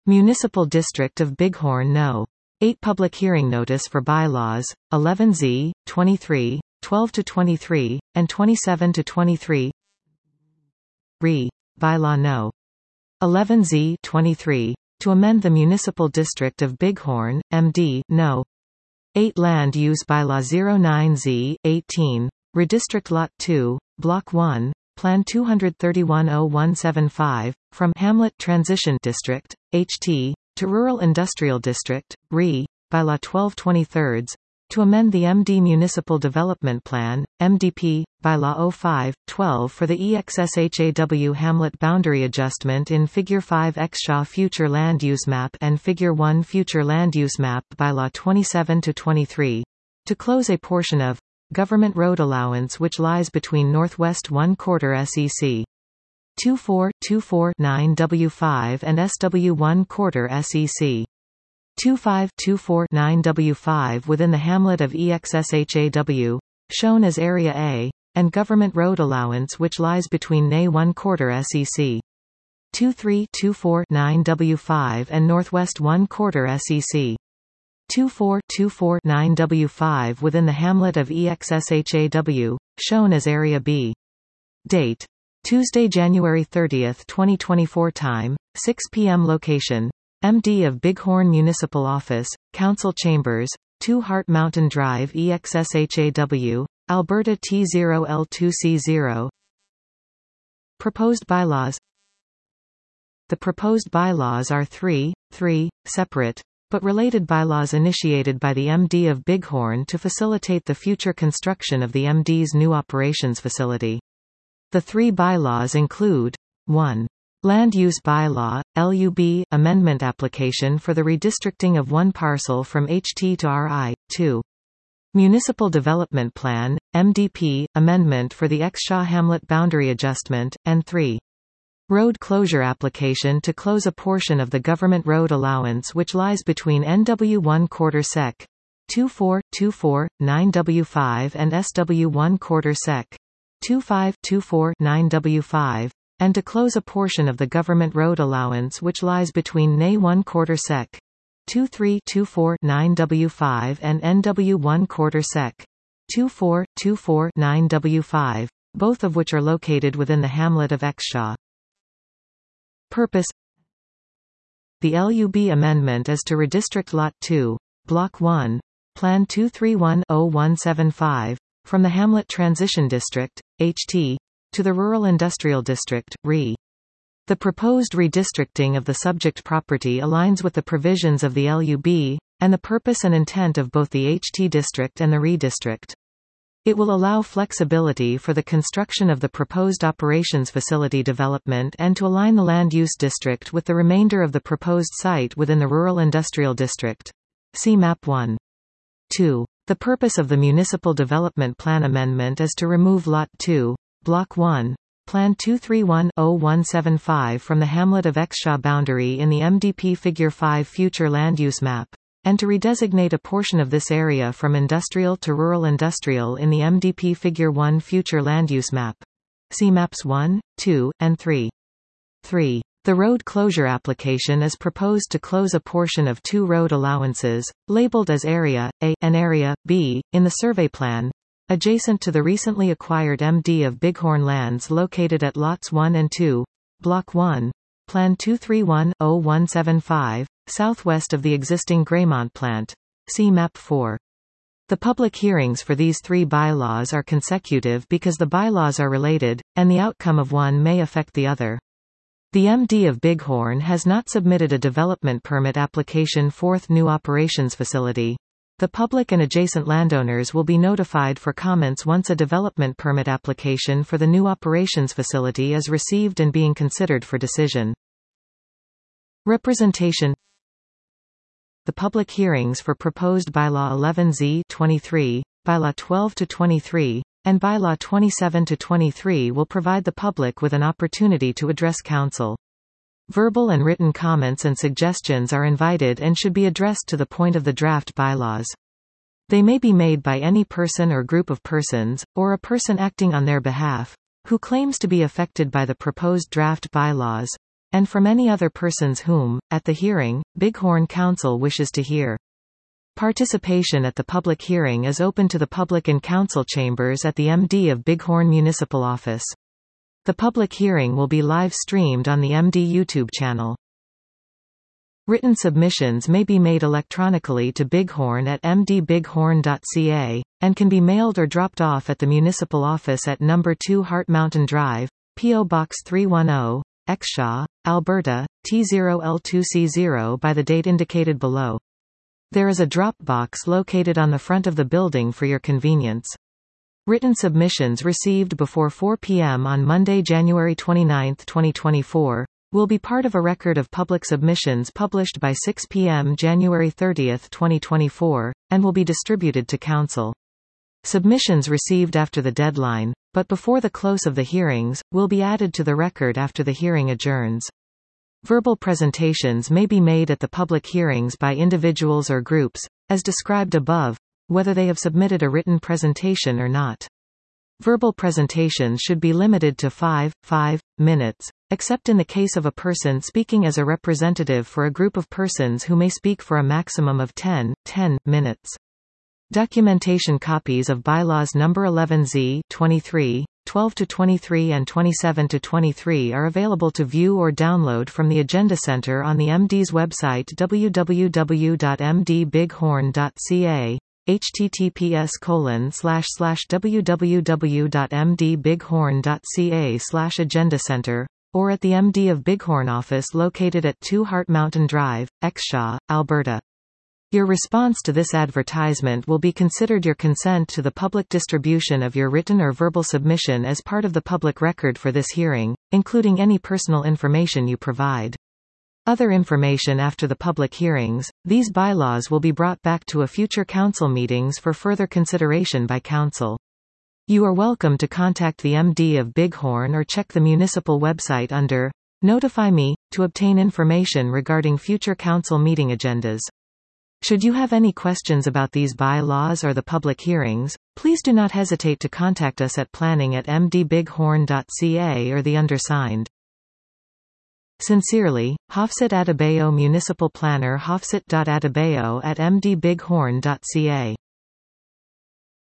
Municipal District of Bighorn No. 8 Public hearing notice for bylaws, 11Z, 23, 12-23, and 27-23. Re. Bylaw No. 11Z, 23. To amend the Municipal District of Bighorn, MD, No. 8 Land Use Bylaw 09Z, 18. Redistrict Lot 2, Block 1, Plan 231-0175, from Hamlet Transition District, HT, to Rural Industrial District, RE, Bylaw 12 23, to amend the MD Municipal Development Plan, MDP, Bylaw 05-12 for the EXSHAW Hamlet Boundary Adjustment in Figure 5 Exshaw Future Land Use Map and Figure 1 Future Land Use Map Bylaw 27-23, to close a portion of Government Road Allowance which lies between Northwest 1/4 SEC 24-24-9W5 and SW 1/4 SEC 25-24-9W5 within the hamlet of EXSHAW, shown as Area A, and Government Road Allowance which lies between NA 1/4 SEC 23-24-9W5 and Northwest 1/4 SEC 24-24-9W5 within the hamlet of EXSHAW, shown as Area B. Date: Tuesday, January 30, 2024. Time: 6 p.m. Location: MD of Bighorn Municipal Office, Council Chambers, 2 Heart Mountain Drive, EXSHAW, Alberta T0L2C0. Proposed bylaws. The proposed bylaws are three separate but related bylaws initiated by the MD of Bighorn to facilitate the future construction of the MD's new operations facility. The 3 bylaws include: 1. Land Use Bylaw, LUB, amendment application for the redistricting of one parcel from HT to RI, 2. Municipal Development Plan, MDP, amendment for the Exshaw Hamlet Boundary Adjustment, and 3. Road closure application to close a portion of the Government Road Allowance which lies between NW 1/4 Sec. 24-24-9W5 and SW 1/4 Sec. 25-24-9W5, and to close a portion of the Government Road Allowance which lies between NA 1/4 Sec. 23-24-9W5 and NW 1/4 Sec. 24-24-9W5, both of which are located within the hamlet of Exshaw. Purpose: the LUB amendment is to redistrict Lot 2, Block 1, Plan 231-0175, from the Hamlet Transition District, HT, to the Rural Industrial District, RE. The proposed redistricting of the subject property aligns with the provisions of the LUB, and the purpose and intent of both the HT district and the RE district. It will allow flexibility for the construction of the proposed operations facility development and to align the land use district with the remainder of the proposed site within the Rural Industrial District. See Map 1. 2. The purpose of the Municipal Development Plan amendment is to remove Lot 2, Block 1, Plan 231-0175 from the hamlet of Exshaw boundary in the MDP Figure 5 Future Land Use Map, and to redesignate a portion of this area from industrial to rural industrial in the MDP Figure 1 Future Land Use Map. See Maps 1, 2, and 3. 3. The road closure application is proposed to close a portion of 2 road allowances, labeled as Area A and Area B, in the survey plan, adjacent to the recently acquired MD of Bighorn lands located at Lots 1 and 2, Block 1, Plan 231-0175, southwest of the existing Greymont plant. See Map 4. The public hearings for these 3 bylaws are consecutive because the bylaws are related, and the outcome of one may affect the other. The MD of Bighorn has not submitted a development permit application for the new operations facility. The public and adjacent landowners will be notified for comments once a development permit application for the new operations facility is received and being considered for decision. Representation. The public hearings for proposed Bylaw 11Z 23, Bylaw 12-23, and Bylaw 27-23 will provide the public with an opportunity to address Council. Verbal and written comments and suggestions are invited and should be addressed to the point of the draft bylaws. They may be made by any person or group of persons, or a person acting on their behalf, who claims to be affected by the proposed draft bylaws, and from any other persons whom, at the hearing, Bighorn Council wishes to hear. Participation at the public hearing is open to the public in council chambers at the MD of Bighorn Municipal Office. The public hearing will be live-streamed on the MD YouTube channel. Written submissions may be made electronically to Bighorn at mdbighorn.ca, and can be mailed or dropped off at the municipal office at No. 2 Heart Mountain Drive, P.O. Box 310, Exshaw, Alberta, T0L2C0 by the date indicated below. There is a drop box located on the front of the building for your convenience. Written submissions received before 4 p.m. on Monday, January 29, 2024, will be part of a record of public submissions published by 6 p.m. January 30, 2024, and will be distributed to Council. Submissions received after the deadline, but before the close of the hearings, will be added to the record after the hearing adjourns. Verbal presentations may be made at the public hearings by individuals or groups, as described above, whether they have submitted a written presentation or not. Verbal presentations should be limited to 5 minutes, except in the case of a person speaking as a representative for a group of persons who may speak for a maximum of 10 minutes. Documentation copies of Bylaws No. 11Z 23, 12-23 and 27-23 are available to view or download from the Agenda Center on the MD's website www.mdbighorn.ca. https://www.mdbighorn.ca/agendacenter, or at the MD of Bighorn office located at 2 Heart Mountain Drive, Exshaw, Alberta. Your response to this advertisement will be considered your consent to the public distribution of your written or verbal submission as part of the public record for this hearing, including any personal information you provide. Other information after the public hearings, these bylaws will be brought back to a future council meetings for further consideration by council. You are welcome to contact the MD of Bighorn or check the municipal website under Notify Me to obtain information regarding future council meeting agendas. Should you have any questions about these bylaws or the public hearings, please do not hesitate to contact us at planning@mdbighorn.ca or the undersigned. Sincerely, Hafsat Adebayo Municipal Planner Hafsat.Adebayo at mdbighorn.ca